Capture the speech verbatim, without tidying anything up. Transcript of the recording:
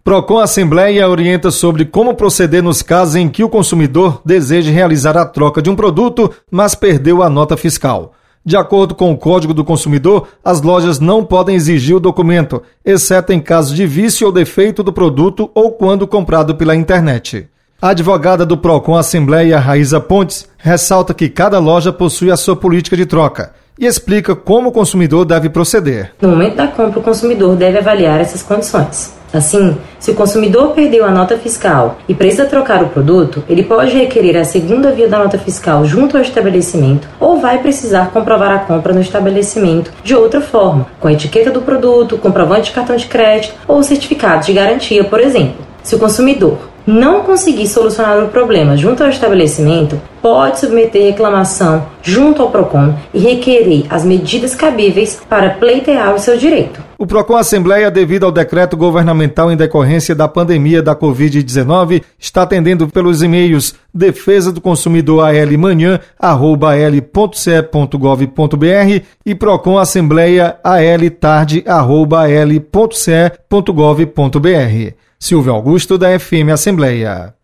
Procon Assembleia orienta sobre como proceder nos casos em que o consumidor deseje realizar a troca de um produto, mas perdeu a nota fiscal. De acordo com o Código do Consumidor, as lojas não podem exigir o documento, exceto em caso de vício ou defeito do produto ou quando comprado pela internet. A advogada do Procon Assembleia, Raíza Pontes, ressalta que cada loja possui a sua política de troca e explica como o consumidor deve proceder. No momento da compra, o consumidor deve avaliar essas condições. Assim, se o consumidor perdeu a nota fiscal e precisa trocar o produto, ele pode requerer a segunda via da nota fiscal junto ao estabelecimento ou vai precisar comprovar a compra no estabelecimento de outra forma, com a etiqueta do produto, comprovante de cartão de crédito ou certificado de garantia, por exemplo. Se o consumidor não conseguir solucionar o problema junto ao estabelecimento, pode submeter reclamação junto ao Procon e requerer as medidas cabíveis para pleitear o seu direito. O Procon Assembleia, devido ao decreto governamental em decorrência da pandemia da covid dezenove, está atendendo pelos e-mails defesa do consumidor a l manhã arroba l ponto c e ponto gov ponto b r e Procon Assembleia a l tarde arroba l ponto c e ponto gov ponto b r. Silvio Augusto, da F M Assembleia.